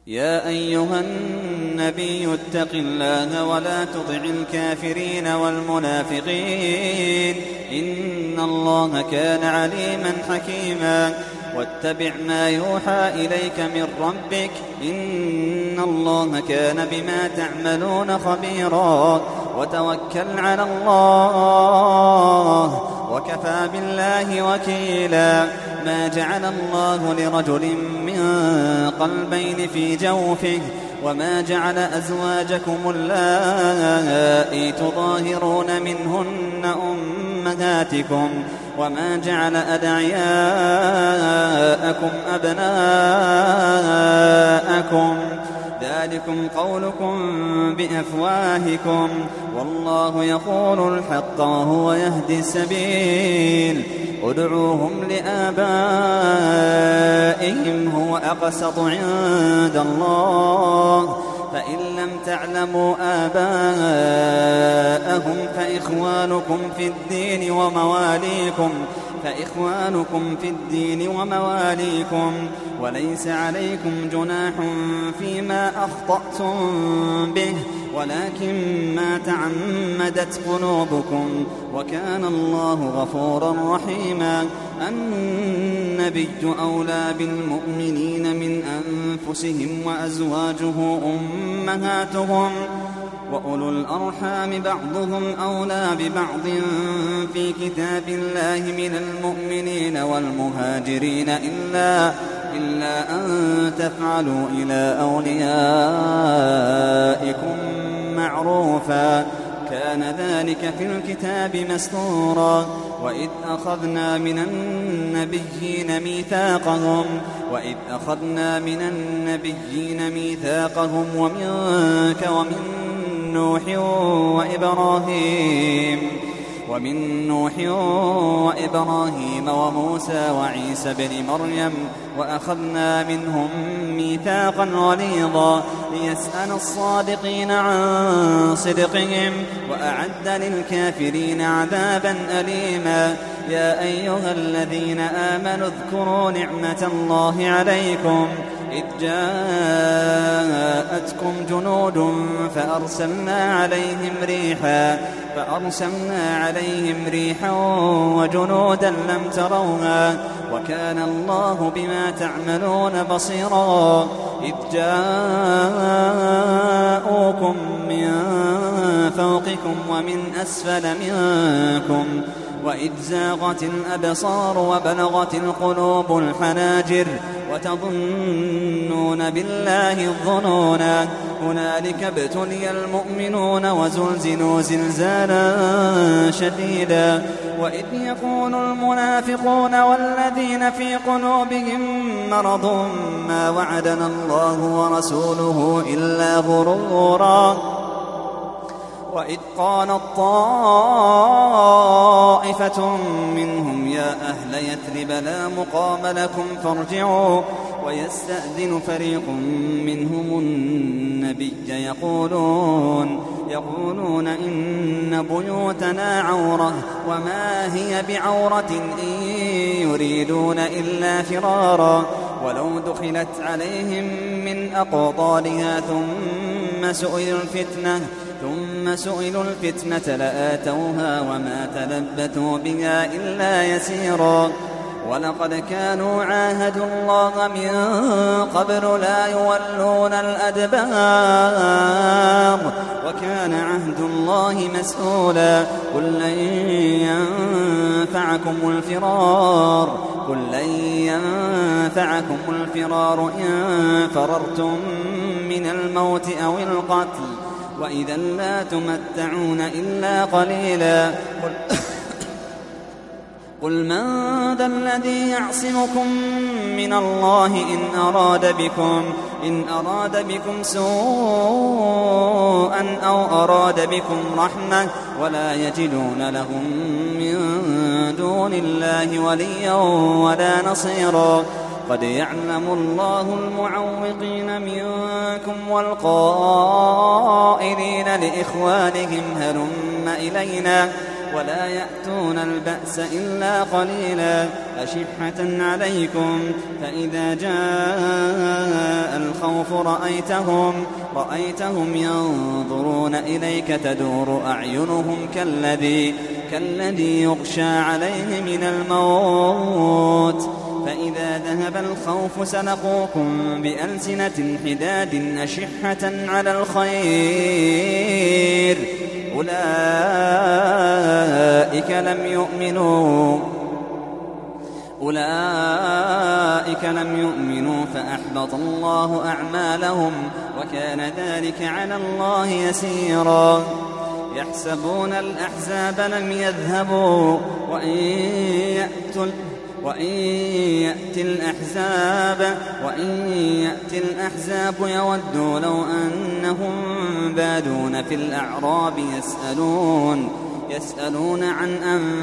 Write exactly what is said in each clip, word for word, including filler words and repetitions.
يا أيها النبي اتق الله ولا تطع الكافرين والمنافقين إن الله كان عليما حكيما واتبع ما يوحى إليك من ربك إن الله كان بما تعملون خبيرا وتوكل على الله وكفى بالله وكيلا ما جعل الله لرجل من قلبين في جوفه وما جعل أزواجكم اللائي تظاهرون منهن أمهاتكم وما جعل أدعياءكم أبناءكم ذلكم قولكم بأفواهكم والله يقول الحق وهو يهدي السبيل ادعوهم لآبائهم هو أقسط عند الله فإن لم تعلموا آباءهم فإخوانكم في الدين ومواليكم فإخوانكم في الدين ومواليكم وليس عليكم جناح فيما أخطأتم به ولكن ما تعمدت قلوبكم وكان الله غفورا رحيما النبي أولى بالمؤمنين من أنفسهم وأزواجه أمهاتهم وأولو الأرحام بعضهم أولى ببعض في كتاب الله من المؤمنين والمهاجرين إلا, إلا أن تفعلوا إلى أوليائكم معروفا كان ذلك في الكتاب مسطورا وإذ أخذنا من النبيين ميثاقهم وإذ أخذنا من النبيين ميثاقهم ومنك ومن نوح وإبراهيم ومن نوح وإبراهيم وموسى وعيسى بن مريم وأخذنا منهم ميثاقا غليظا ليسأل الصادقين عن صدقهم وأعد للكافرين عذابا أليما يا أيها الذين آمنوا اذكروا نعمة الله عليكم إذ جاءتكم جنود فأرسلنا عليهم ريحا فأرسلنا عليهم ريحا وجنودا لم تروها وكان الله بما تعملون بصيرا إذ جاءوكم من فوقكم ومن أسفل منكم وإذ زاغت الأبصار وبلغت القلوب الحناجر وتظنون بالله الظنونا هنالك ابتلي المؤمنون وزلزلوا زلزالا شديدا وإذ يقول المنافقون والذين في قلوبهم مرض ما وعدنا الله ورسوله إلا غرورا وإذ قالت طائفة منهم يا أهل يثرب لا مقام لكم فارجعوا ويستأذن فريق منهم النبي يقولون, يقولون إن بيوتنا عورة وما هي بعورة إن يريدون إلا فرارا ولو دخلت عليهم من أقطارها ثم سئلوا الفتنة ثم سئلوا الفتنة لآتوها وما تلبثوا بها إلا يسيرا ولقد كانوا عاهدوا الله من قبل لا يولون الأدبار وكان عهد الله مسؤولا قل لن ينفعكم الفرار قل لن ينفعكم الفرار إن فررتم من الموت أو القتل وإذا لا تمتعون إلا قليلا قل, قل من ذا الذي يعصمكم من الله إن أراد بكم, إن أراد بكم سوءا أو أراد بكم رحمة ولا يجدون لهم من دون الله وليا ولا نصيرا قد يعلم الله المعوقين منكم والقائلين لإخوانهم هلم إلينا ولا يأتون البأس إلا قليلا أشحة عليكم فإذا جاء الخوف رأيتهم رأيتهم ينظرون إليك تدور أعينهم كالذي كالذي يغشى عليه من الموت فإذا ذهب الخوف سلقوكم بألسنة حداد أشحة على الخير أولئك لم يؤمنوا أولئك لم يؤمنوا فأحبط الله أعمالهم وكان ذلك على الله يسيرا يحسبون الأحزاب لم يذهبوا وإن يأتوا وإن يأتي الأحزاب وإن يأتي الأحزاب يودوا لو أنهم بادون في الأعراب يسألون يسألون عن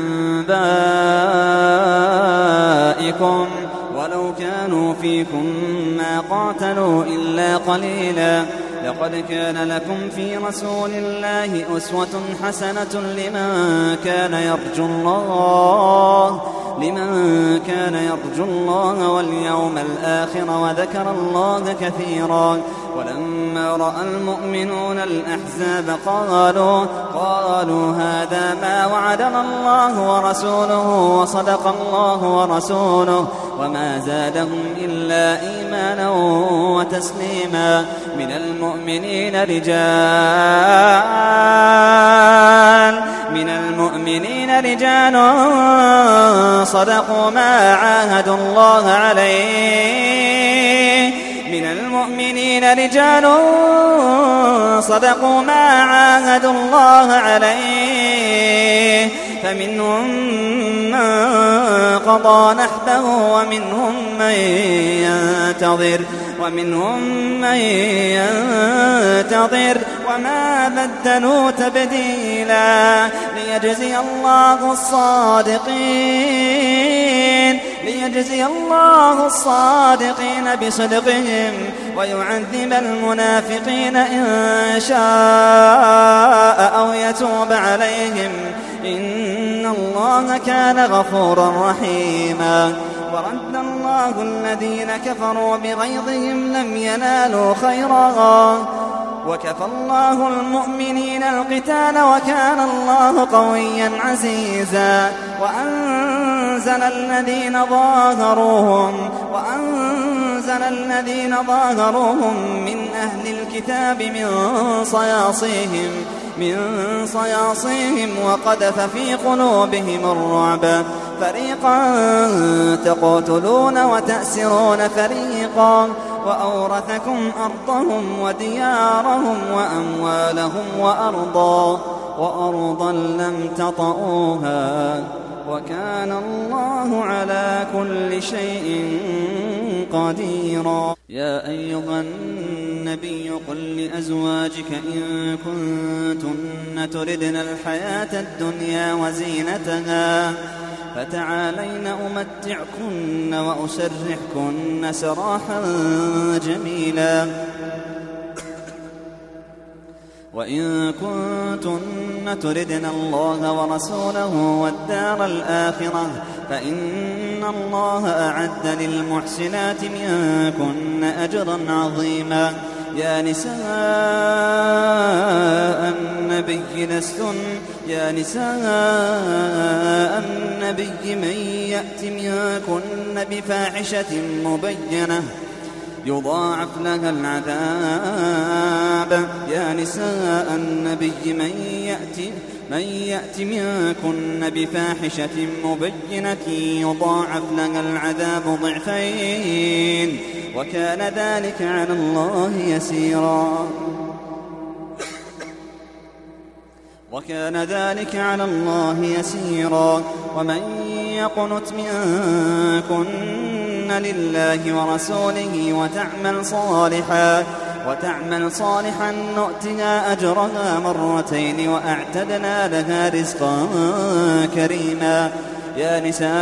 أنبائكم ولو كانوا فيكم ما قاتلوا إلا قليلا لقد كان لكم في رسول الله أسوة حسنة لمن كان يرجو الله لمن كان يرجو الله واليوم الآخر وذكر الله كثيرا ولما رأى المؤمنون الأحزاب قالوا قالوا هذا ما وعدنا الله ورسوله وصدق الله ورسوله وما زادهم إلا إيمانا وتسليما من المؤمنين رجال من المؤمنين رجال صدقوا ما عاهدوا الله عليه من المؤمنين رجال صدقوا ما عاهدوا الله عليه فمنهم من قضى نحبه ومنهم من ينتظر ومنهم من ينتظر وما بدلوا تبديلا ليجزي الله الصادقين ليجزي الله الصادقين بصدقهم ويعذب المنافقين إن شاء أو يتوب عليهم إن الله كان غفورا رحيما ورد الله الذين كفروا بغيظهم لم ينالوا خيرا وكفى الله المؤمنين القتال وكان الله قويا عزيزا وأنزل الذين ظاهروهم وأنزل الذين ظاهروهم من أهل الكتاب من صياصيهم من صياصيهم وقذف في قلوبهم الرعب فريقا تقتلون وتأسرون فريقا وأورثكم أرضهم وديارهم وأموالهم وأرضا وأرضا لم تطئوها وكان الله على كل شيء قديرا يا أيها النبي قل لأزواجك إن كنتن تردن الحياة الدنيا وزينتها فتعالين أمتعكن وأسرحكن سراحا جميلا وإن كنتن تردن الله ورسوله والدار الآخرة فإن الله أعد للمحسنات منكن أجرا عظيما يا نساء النبي لستن يا نساء النبي من يأت منكن بفاحشة مبينة يضاعف لها العذاب يا نساء النبي من يأت من يأت منكن بفاحشة مبينة يضاعف لها العذاب ضعفين وكان ذلك على الله يسيرا وكان ذلك على الله يسيرا ومن يقنت منكن لله ورسوله وتعمل صالحا وتعمل صالحا نؤتها أجرها مرتين وأعتدنا لها رزقا كريما يا نساء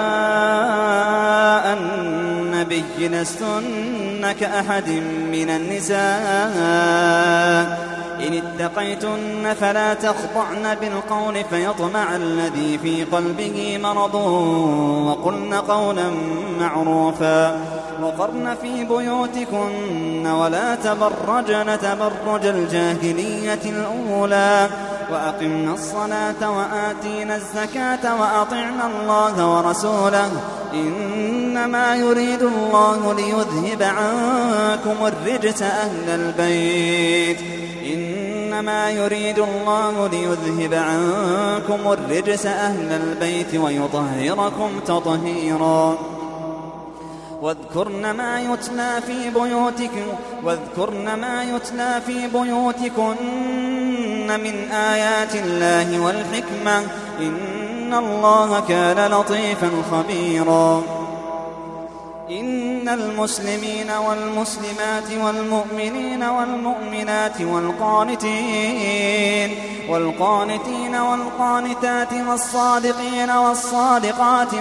النبي لستن كأحد من النساء إن اتقيتن فلا تخضعن بالقول فيطمع الذي في قلبه مرض وقلن قولا معروفا وقرن في بيوتكن ولا تبرجن تبرج الجاهلية الأولى وأقمنا الصلاة وآتينا الزكاة وأطعنا الله ورسوله إنما يريد الله ليذهب عنكم الرجس أهل البيت إنما يريد الله ليذهب عنكم الرجس أهل البيت ويطهركم تطهيرا واذكرن ما يتلى في بيوتكم واذكرن ما يتلى في بيوتكن من آيات الله والحكمة إن الله كان لطيفا خبيرا إن المسلمين والمسلمات والمؤمنين والمؤمنات والقانتين والقانتين والقانتات والصادقين والصادقات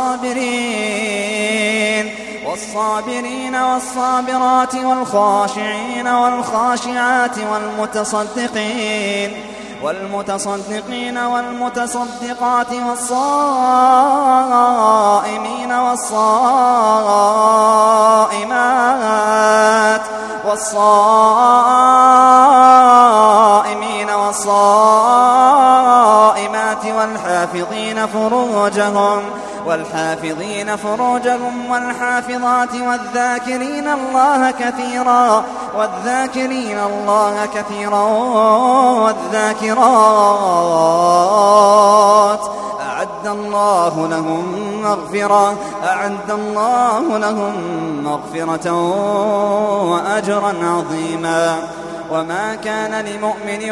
والصابرين والصابرين والصابرات والخاشعين والخاشعات والمتصدقين والمتصدقين والمتصدقات والصائمين والصائمات والصائمين والصائمات والحافظين فروجهم والحافظين فروجهم والحافظات والذاكرين الله كثيرا والذاكرين الله كثيرا والذاكرات أعد الله لهم مغفرة أعد الله لهم مغفرة وأجرا عظيما وما كان لمؤمن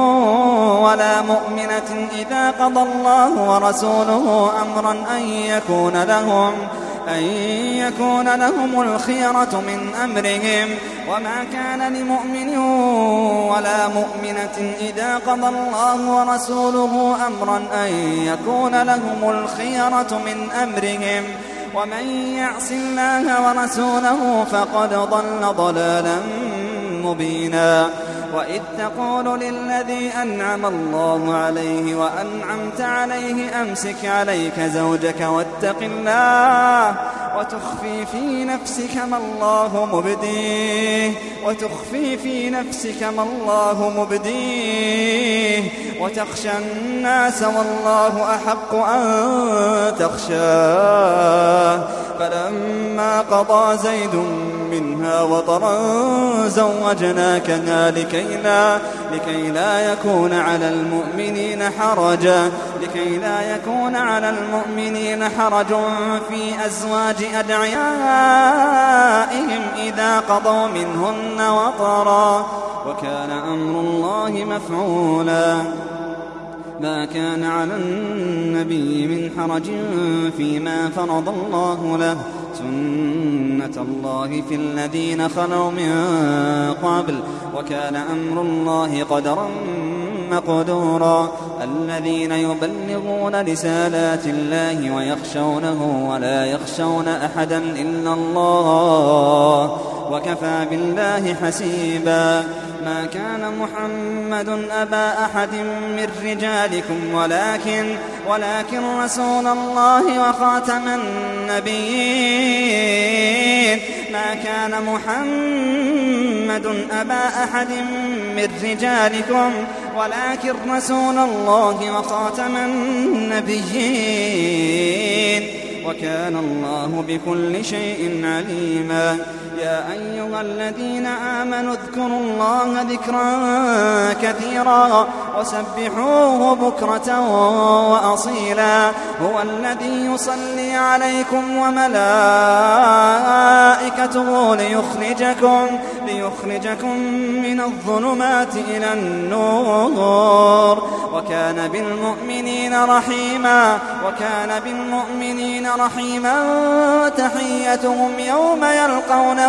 ولا مؤمنة إذا قضى الله ورسوله أمرا أن يكون لهم أن يكون لهم الخيرة من أمرهم وما كان لمؤمن ولا مؤمنة إذا قضى الله ورسوله أمرا أن يكون لهم الخيرة من أمرهم ومن يعص الله ورسوله فقد ضل ضلالا مبينا وإذ تقول للذي أنعم الله عليه وأنعمت عليه أمسك عليك زوجك واتق الله وتخفي في نفسك ما الله مبديه وتخفي في نفسك ما الله مبديه وتخشى الناس والله أحق أن تخشاه فلما قضى زيد منها وطرا زوجناكها لكي لا, لكي لا يكون على المؤمنين حرج لكي لا يكون على المؤمنين حرج في أزواج أدعيائهم إذا قضوا منهن وطرا وكان أمر الله مفعولا ما كان على النبي من حرج فيما فرض الله له سنة الله في الذين خلوا من قبل وكان أمر الله قدرا مقدورا الذين يبلغون رسالات الله ويخشونه ولا يخشون أحدا إلا الله وكفى بالله حسيبا ما كان محمد أبا أحد من رجالكم ولكن ولكن رسول الله وخاتم النبيين ما كان محمد أبا أحد من رجالكم ولكن رسول الله وخاتم النبيين وكان الله بكل شيء عليما يا أيها الذين آمنوا اذكروا الله ذكرا كثيرا وسبحوه بكرة وأصيلا هو الذي يصلي عليكم وملائكته ليخرجكم, ليخرجكم من الظلمات إلى النور وكان بالمؤمنين رحيما وكان بالمؤمنين رحيما تحيتهم يوم يلقونه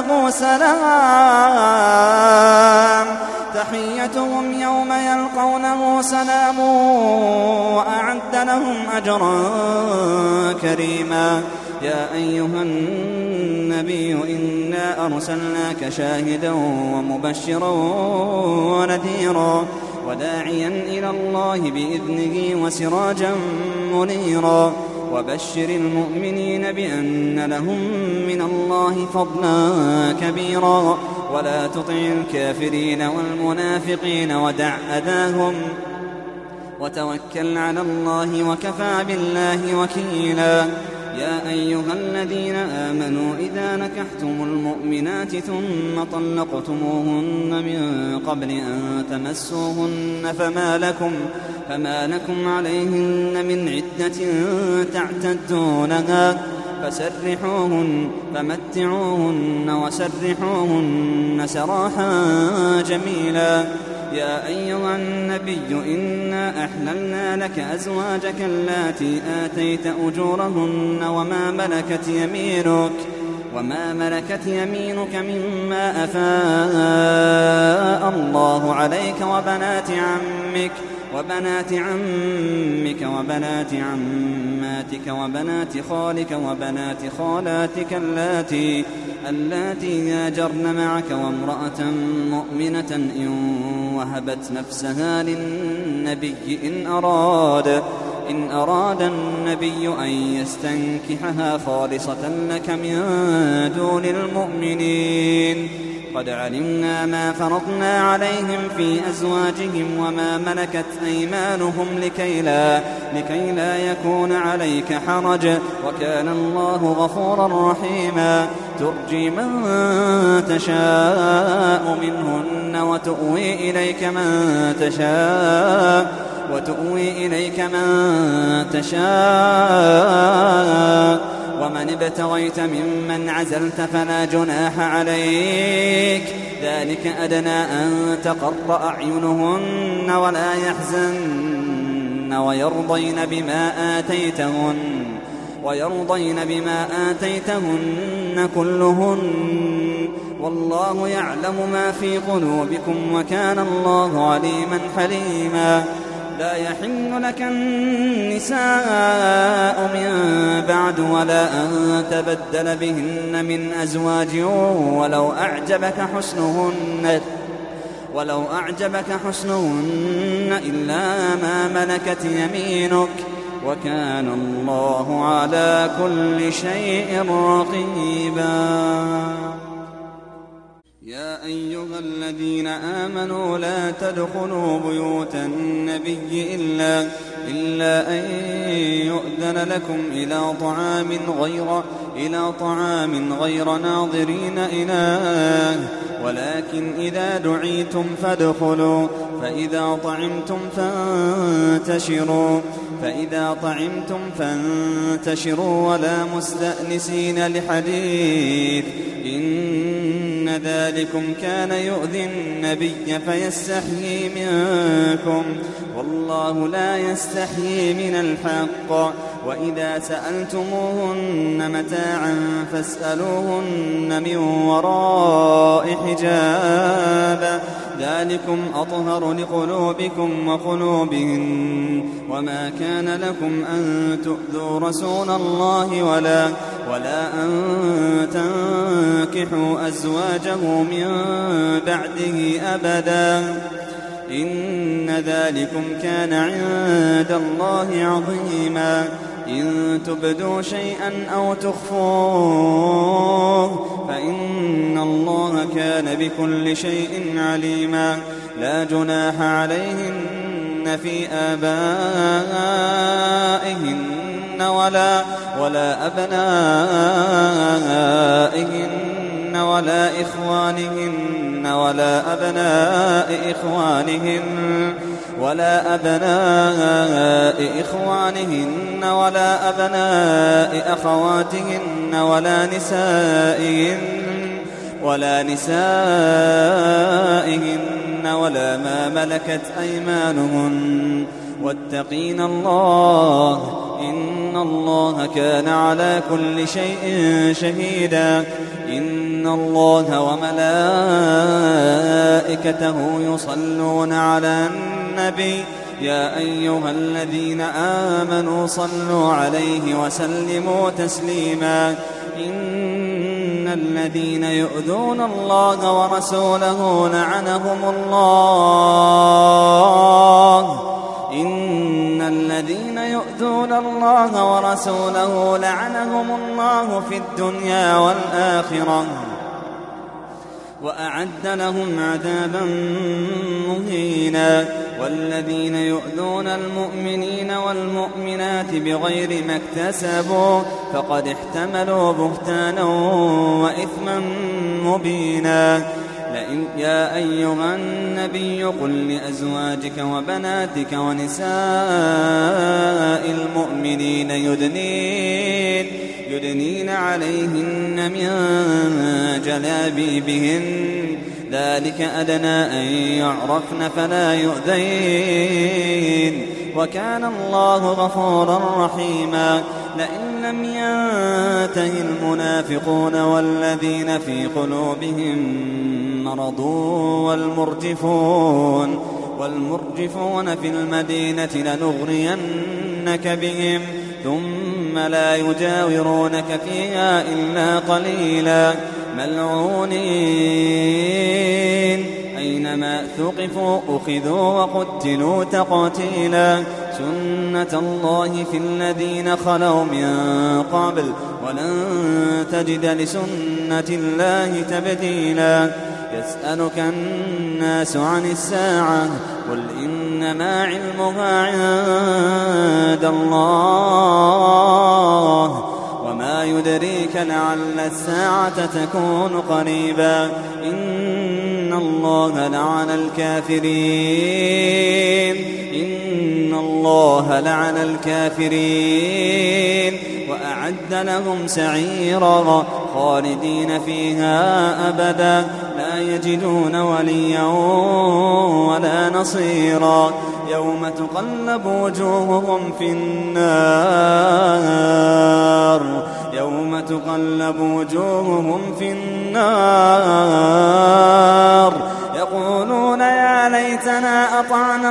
سلام تحيتهم يوم يلقونه سلام وأعد لهم أجرا كريما يا أيها النبي إنا أرسلناك شاهدا ومبشرا ونذيرا وداعيا إلى الله بإذنه وسراجا منيرا وبشر المؤمنين بأن لهم من الله فضلا كبيرا ولا تطع الكافرين والمنافقين ودع أذاهم وتوكل على الله وكفى بالله وكيلا. يا أيها الذين آمنوا إذا نكحتم المؤمنات ثم طلقتموهن من قبل أن تمسوهن فما لكم, فما لكم عليهن من عدة تعتدونها فسرحوهن فمتعوهن وسرحوهن سراحا جميلا. يا أيها النبي إنا أحللنا لك أزواجك اللاتي آتيت أجورهن وما ملكت يمينك وما ملكت يمينك مما أفاء الله عليك وبنات عمك وبنات عمك وبنات عماتك وبنات خالك وبنات خالاتك اللاتي اللاتي هاجرن معك وامرأة مؤمنة إن وهبت نفسها للنبي إن أراد إن أراد النبي أن يستنكحها خالصة لك من دون المؤمنين. قد علمنا ما فرضنا عليهم في أزواجهم وما ملكت أيمانهم لكي لا, لكي لا يكون عليك حرج وكان الله غفورا رحيما. ترجي من تشاء منهن وتؤوي إليك من تشاء وتؤوي إليك من تشاء ومن ابتغيت ممن عزلت فلا جناح عليك ذلك أدنى أن تقر أعينهن ولا يحزن ويرضين بما آتيتهن ويرضين بما آتيتهن كلهن والله يعلم ما في قلوبكم وكان الله عليما حليما. لا يحل لك النساء من بعد ولا أن تبدل بهن من أزواج ولو أعجبك حسنهن ولو أعجبك حسنهن إلا ما ملكت يمينك وكان الله على كل شيء رقيبا. يا أيها الذين آمنوا لا تدخلوا بيوت النبي إلا, إلا أن يؤذن لكم إلى طعام غير, إلى طعام غير ناظرين إناه ولكن إذا دعيتم فادخلوا فإذا طعمتم فانتشروا فإذا طعمتم فانتشروا ولا مستأنسين لحديث إن ذلكم كان يؤذي النبي فيستحيي منكم والله لا يستحيي من الحق. وإذا سألتموهن متاعا فاسألوهن من وراء حجاب ذلكم أطهر لقلوبكم وقلوبهن وما كان لكم أن تؤذوا رسول الله ولا, ولا أن تنكحوا أزواجه من بعده أبدا إن ذلكم كان عند الله عظيما. إن تبدوا شيئا أو تخفوه فإن الله كان بكل شيء عليما. لا جناح عليهن في آبائهن ولا, ولا أبنائهن ولا إخوانهن ولا أبناء إخوانهن ولا أبناء إخوانهن ولا أبناء أخواتهن ولا نسائهن ولا نسائهن ولا ما ملكت أيمانهن واتقين الله إن الله كان على كل شيء شهيدا. إن الله وملائكته يصلون على النبي يا أيها الذين آمنوا صلوا عليه وسلموا تسليما. إن الذين يؤذون الله ورسوله لعنهم الله إن الذين يؤذون الله ورسوله لعنهم الله في الدنيا والآخرة وأعد لهم عذابا مهينا والذين يؤذون المؤمنين والمؤمنات بغير ما اكتسبوا فقد احتملوا بهتانا وإثما مبينا لئن يا أيها النبي قل لأزواجك وبناتك ونساء المؤمنين يدنين يدنين عليهن من جلابيبهن ذلك أدنى أن يعرفن فلا يؤذين وكان الله غفورا رحيما لئن لم ينته المنافقون والذين في قلوبهم مرض والمرجفون والمرجفون في المدينة لنغرينك بهم ثم لا يجاورونك فيها إلا قليلا ملعونين أينما ثقفوا أخذوا وقتلوا تقتيلا سنة الله في الذين خلوا من قبل ولن تجد لسنة الله تبديلا يسألك الناس عن الساعة قل إنما علمها عند الله وما يدريك لعل الساعة تكون قريبا إن الله لعن الكافرين إن الله لعن الكافرين وأعد لهم سعيرا خالدين فيها أبدا لا يجدون وليا ولا نصيرا يوم تقلب وجوههم في النار يوم تقلب وجوههم في النار يقولون يا ليتنا أطعنا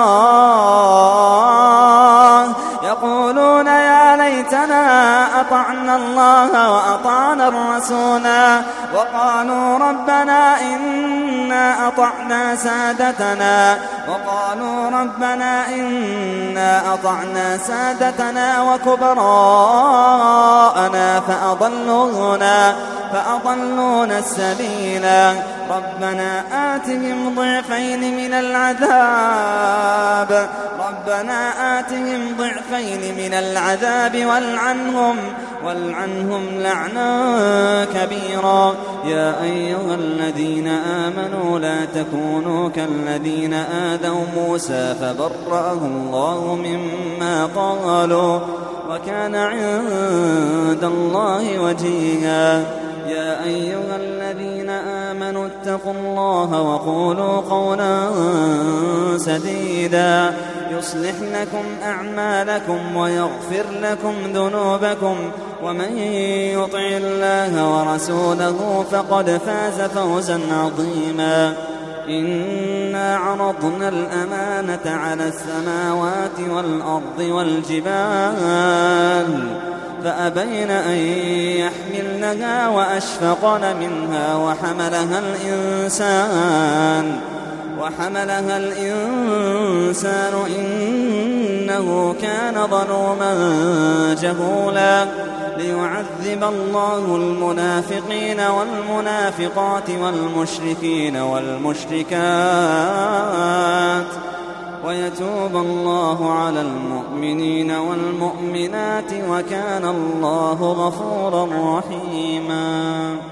الله يقولون يا ليتنا أطعنا الله وأطعنا الرسولا وقالوا ربنا إنا أطعنا سادتنا وقالوا ربنا إنا أطعنا سادتنا وكبراءنا فأضلونا فأضلونا السبيلا ربنا آتهم ضعفين من العذاب ربنا آتهم ضعفين من العذاب والعنهم والعنهم لعنا كبيرا يا أيها الذين آمنوا لا تكونوا كالذين آذوا موسى فبرأه الله مما قالوا وكان عند الله وجيها يا أيها الذين آمنوا اتقوا الله وقولوا قولا سديدا يصلح لكم أعمالكم ويغفر لكم ذنوبكم ومن يطع الله ورسوله فقد فاز فوزا عظيما إنا عرضنا الأمانة على السماوات والأرض والجبال فأبين أن يحملنها وأشفقن منها وحملها الإنسان وحملها الإنسان إنه كان ظلوما جهولا ليعذب الله المنافقين والمنافقات والمشركين والمشركات ويتوب الله على المؤمنين والمؤمنات وكان الله غفورا رحيما.